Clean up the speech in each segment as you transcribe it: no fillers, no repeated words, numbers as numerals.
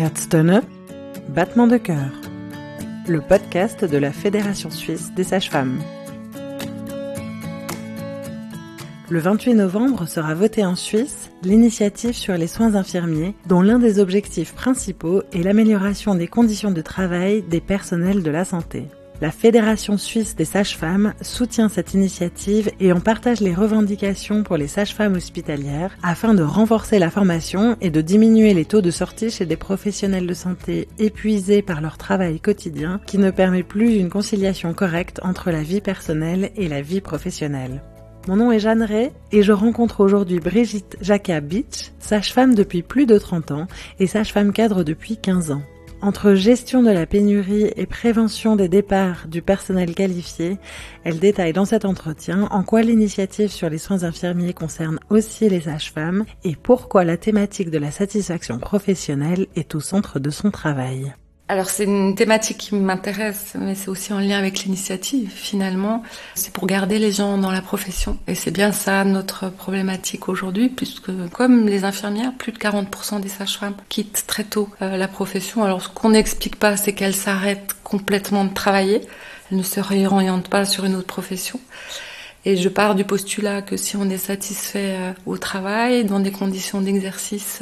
Herzstöne, battement de cœur, le podcast de la Fédération suisse des sages-femmes. Le 28 novembre sera votée en Suisse l'initiative sur les soins infirmiers, dont l'un des objectifs principaux est l'amélioration des conditions de travail des personnels de la santé. La Fédération suisse des sages-femmes soutient cette initiative et en partage les revendications pour les sages-femmes hospitalières afin de renforcer la formation et de diminuer les taux de sortie chez des professionnels de santé épuisés par leur travail quotidien qui ne permet plus une conciliation correcte entre la vie personnelle et la vie professionnelle. Mon nom est Jeanne Ray et je rencontre aujourd'hui Brigitte Jaka-Bitsch, sage-femme depuis plus de 30 ans et sage-femme cadre depuis 15 ans. Entre gestion de la pénurie et prévention des départs du personnel qualifié, elle détaille dans cet entretien en quoi l'initiative sur les soins infirmiers concerne aussi les sages-femmes et pourquoi la thématique de la satisfaction professionnelle est au centre de son travail. Alors c'est une thématique qui m'intéresse, mais c'est aussi en lien avec l'initiative finalement. C'est pour garder les gens dans la profession. Et c'est bien ça notre problématique aujourd'hui, puisque comme les infirmières, plus de 40% des sages-femmes quittent très tôt la profession. Alors ce qu'on n'explique pas, c'est qu'elles s'arrêtent complètement de travailler. Elles ne se réorientent pas sur une autre profession. Et je pars du postulat que si on est satisfait au travail, dans des conditions d'exercice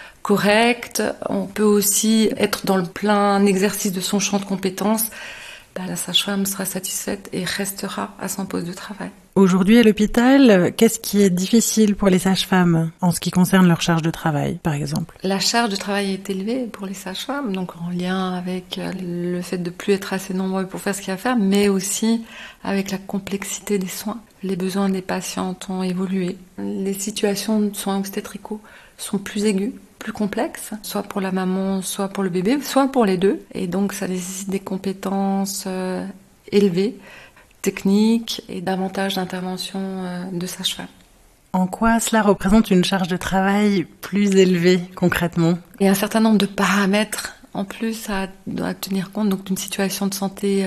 correct, on peut aussi être dans le plein exercice de son champ de compétences. La sage-femme sera satisfaite et restera à son poste de travail. Aujourd'hui à l'hôpital, qu'est-ce qui est difficile pour les sages-femmes en ce qui concerne leur charge de travail, par exemple ? La charge de travail est élevée pour les sages-femmes, donc en lien avec le fait de plus être assez nombreux pour faire ce qu'il y a à faire, mais aussi avec la complexité des soins. Les besoins des patientes ont évolué. Les situations de soins obstétricaux sont plus aiguës, plus complexes, soit pour la maman, soit pour le bébé, soit pour les deux. Et donc ça nécessite des compétences élevées, techniques et davantage d'intervention de sage-femme. En quoi cela représente une charge de travail plus élevée concrètement ? Il y a un certain nombre de paramètres en plus à tenir compte, donc d'une situation de santé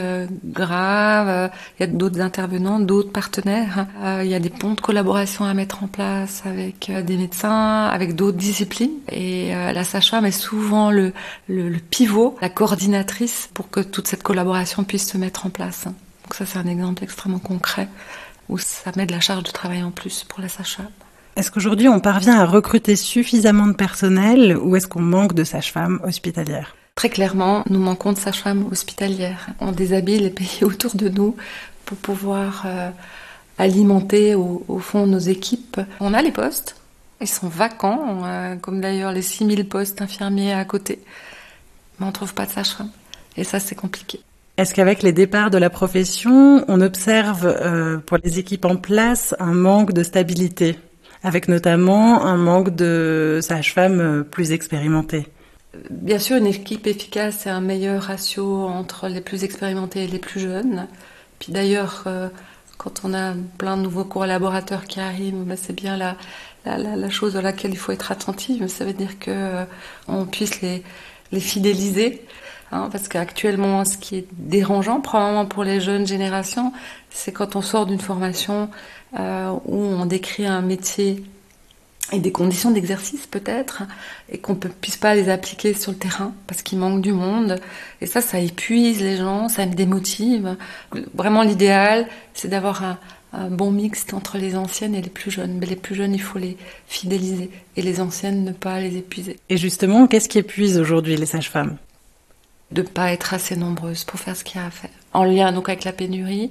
grave. Il y a d'autres intervenants, d'autres partenaires. Il y a des ponts de collaboration à mettre en place avec des médecins, avec d'autres disciplines. Et la sage-femme est souvent le pivot, la coordinatrice pour que toute cette collaboration puisse se mettre en place. Donc ça, c'est un exemple extrêmement concret où ça met de la charge de travail en plus pour la sage-femme. Est-ce qu'aujourd'hui on parvient à recruter suffisamment de personnel ou est-ce qu'on manque de sages-femmes hospitalières ? Très clairement, nous manquons de sages-femmes hospitalières. On déshabille les pays autour de nous pour pouvoir alimenter au fond nos équipes. On a les postes, ils sont vacants, comme d'ailleurs les 6000 postes infirmiers à côté, mais on ne trouve pas de sages-femmes. Et ça, c'est compliqué. Est-ce qu'avec les départs de la profession, on observe pour les équipes en place un manque de stabilité ? Avec notamment un manque de sages-femmes plus expérimentées. Bien sûr, une équipe efficace, c'est un meilleur ratio entre les plus expérimentés et les plus jeunes. Puis d'ailleurs, quand on a plein de nouveaux collaborateurs qui arrivent, c'est bien la chose à laquelle il faut être attentif. Ça veut dire qu'on puisse les fidéliser. Parce qu'actuellement, ce qui est dérangeant, probablement pour les jeunes générations, c'est quand on sort d'une formation où on décrit un métier et des conditions d'exercice peut-être, et qu'on ne puisse pas les appliquer sur le terrain parce qu'il manque du monde. Et ça épuise les gens, ça me démotive. Vraiment, l'idéal, c'est d'avoir un bon mix entre les anciennes et les plus jeunes. Mais les plus jeunes, il faut les fidéliser, et les anciennes, ne pas les épuiser. Et justement, qu'est-ce qui épuise aujourd'hui les sages-femmes ? De ne pas être assez nombreuses pour faire ce qu'il y a à faire. En lien donc avec la pénurie,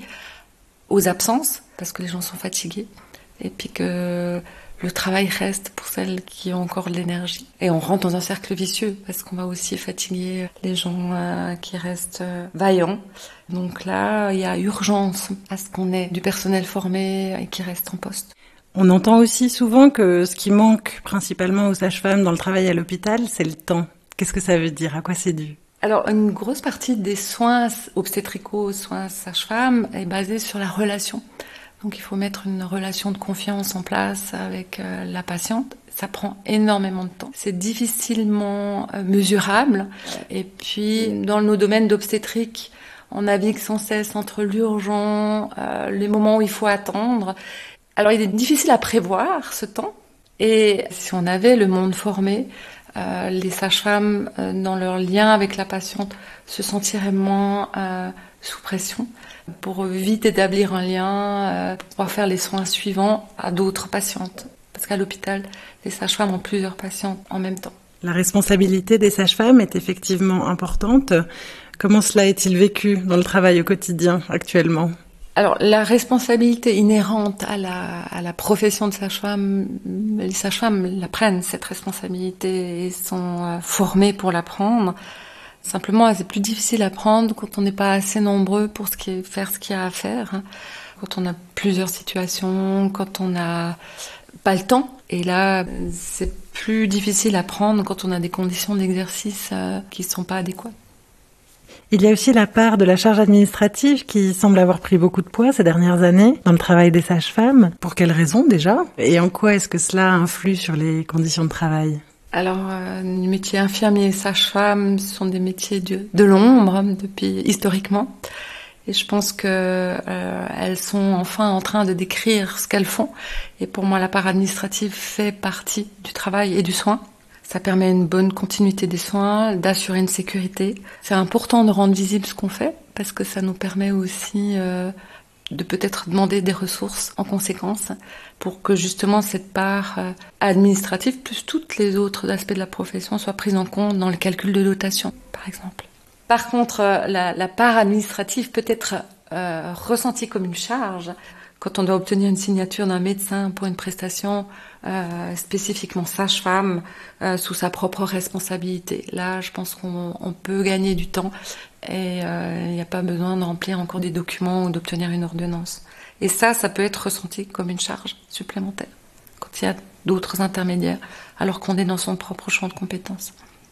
aux absences, parce que les gens sont fatigués, et puis que le travail reste pour celles qui ont encore de l'énergie. Et on rentre dans un cercle vicieux, parce qu'on va aussi fatiguer les gens qui restent vaillants. Donc là, il y a urgence à ce qu'on ait du personnel formé et qui reste en poste. On entend aussi souvent que ce qui manque principalement aux sages-femmes dans le travail à l'hôpital, c'est le temps. Qu'est-ce que ça veut dire ? À quoi c'est dû ? Alors, une grosse partie des soins obstétricaux, soins sage-femme, est basée sur la relation. Donc, il faut mettre une relation de confiance en place avec la patiente. Ça prend énormément de temps. C'est difficilement mesurable. Et puis, dans nos domaines d'obstétrique, on navigue sans cesse entre l'urgent, les moments où il faut attendre. Alors, il est difficile à prévoir ce temps. Et si on avait le monde formé, les sages-femmes, dans leur lien avec la patiente, se sentiraient moins sous pression pour vite établir un lien, pour pouvoir faire les soins suivants à d'autres patientes. Parce qu'à l'hôpital, les sages-femmes ont plusieurs patientes en même temps. La responsabilité des sages-femmes est effectivement importante. Comment cela est-il vécu dans le travail au quotidien actuellement ? Alors, la responsabilité inhérente à la profession de sage-femme, les sages-femmes la prennent, cette responsabilité, et sont formées pour la prendre. Simplement, c'est plus difficile à prendre quand on n'est pas assez nombreux pour faire ce qu'il y a à faire. Quand on a plusieurs situations, quand on n'a pas le temps. Et là, c'est plus difficile à prendre quand on a des conditions d'exercice qui ne sont pas adéquates. Il y a aussi la part de la charge administrative qui semble avoir pris beaucoup de poids ces dernières années dans le travail des sages-femmes. Pour quelles raisons déjà ? Et en quoi est-ce que cela influe sur les conditions de travail ? Alors, les métiers infirmiers et sage-femme sont des métiers de l'ombre depuis historiquement. Et je pense que elles sont enfin en train de décrire ce qu'elles font. Et pour moi, la part administrative fait partie du travail et du soin. Ça permet une bonne continuité des soins, d'assurer une sécurité. C'est important de rendre visible ce qu'on fait parce que ça nous permet aussi de peut-être demander des ressources en conséquence pour que justement cette part administrative plus tous les autres aspects de la profession soient prises en compte dans le calcul de dotation, par exemple. Par contre, la part administrative peut être ressentie comme une charge quand on doit obtenir une signature d'un médecin pour une prestation spécifiquement sage-femme sous sa propre responsabilité. Là, je pense qu'on peut gagner du temps et il n'y a pas besoin de remplir encore des documents ou d'obtenir une ordonnance. Et ça peut être ressenti comme une charge supplémentaire quand il y a d'autres intermédiaires alors qu'on est dans son propre champ de compétences.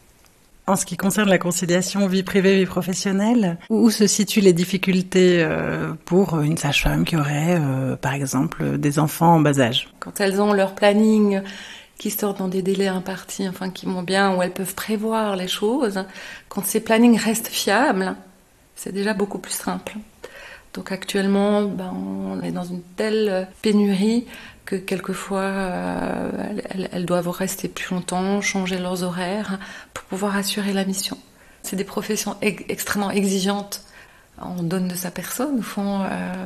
En ce qui concerne la conciliation vie privée-vie professionnelle, où se situent les difficultés pour une sage-femme qui aurait, par exemple, des enfants en bas âge ? Quand elles ont leur planning qui sortent dans des délais impartis, enfin qui vont bien, où elles peuvent prévoir les choses, quand ces plannings restent fiables, c'est déjà beaucoup plus simple. Donc actuellement, on est dans une telle pénurie que quelquefois, elles doivent rester plus longtemps, changer leurs horaires pour pouvoir assurer la mission. C'est des professions extrêmement exigeantes. On donne de sa personne, au fond.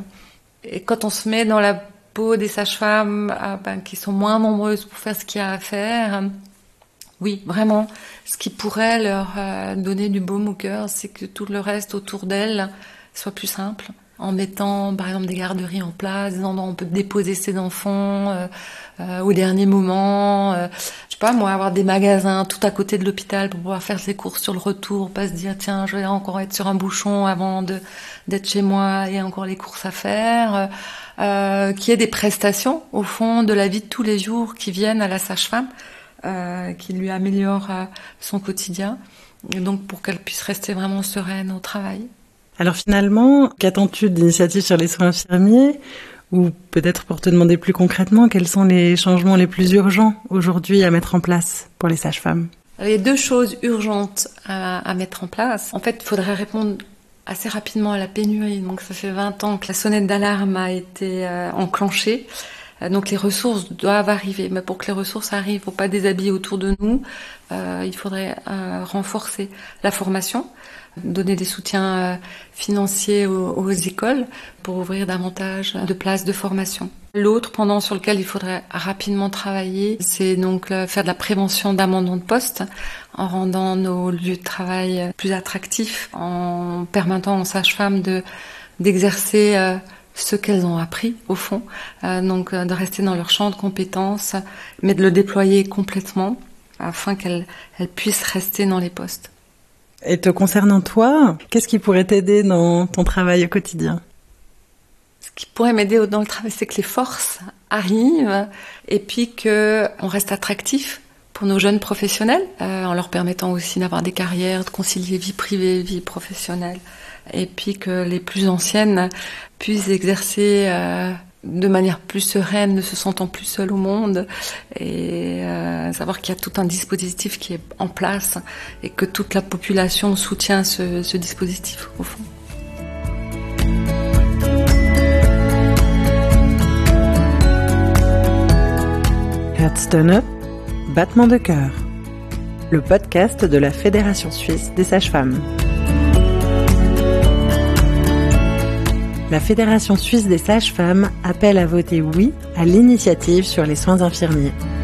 Et quand on se met dans la peau des sages-femmes qui sont moins nombreuses pour faire ce qu'il y a à faire, oui, vraiment, ce qui pourrait leur donner du baume au cœur, c'est que tout le reste autour d'elles soit plus simple. En mettant, par exemple, des garderies en place, des endroits où on peut déposer ses enfants au dernier moment. Je sais pas, moi, avoir des magasins tout à côté de l'hôpital pour pouvoir faire ses courses sur le retour, pas se dire, tiens, je vais encore être sur un bouchon avant d'être chez moi, il y a encore les courses à faire. Qu'il y ait des prestations, au fond, de la vie de tous les jours qui viennent à la sage-femme, qui lui améliorent son quotidien, et donc pour qu'elle puisse rester vraiment sereine au travail. Alors finalement, qu'attends-tu d'initiatives sur les soins infirmiers ? Ou peut-être pour te demander plus concrètement, quels sont les changements les plus urgents aujourd'hui à mettre en place pour les sages-femmes ? Il y a deux choses urgentes à mettre en place. En fait, il faudrait répondre assez rapidement à la pénurie. Donc ça fait 20 ans que la sonnette d'alarme a été enclenchée. Donc les ressources doivent arriver. Mais pour que les ressources arrivent, il ne faut pas déshabiller autour de nous. Il faudrait renforcer la formation, donner des soutiens financiers aux écoles pour ouvrir davantage de places de formation. L'autre pendant sur lequel il faudrait rapidement travailler, c'est donc faire de la prévention d'abandon de poste en rendant nos lieux de travail plus attractifs, en permettant aux sages-femmes d'exercer ce qu'elles ont appris au fond, donc de rester dans leur champ de compétences, mais de le déployer complètement afin qu'elles puissent rester dans les postes. Et te concernant toi, qu'est-ce qui pourrait t'aider dans ton travail au quotidien ? Ce qui pourrait m'aider dans le travail, c'est que les forces arrivent et puis qu'on reste attractif pour nos jeunes professionnels, en leur permettant aussi d'avoir des carrières, de concilier vie privée, vie professionnelle, et puis que les plus anciennes puissent exercer de manière plus sereine, ne se sentant plus seules au monde, et savoir qu'il y a tout un dispositif qui est en place et que toute la population soutient ce dispositif au fond. Herzstöne, battement de cœur. le podcast de la Fédération suisse des sages-femmes. La Fédération suisse des sages-femmes appelle à voter oui à l'initiative sur les soins infirmiers.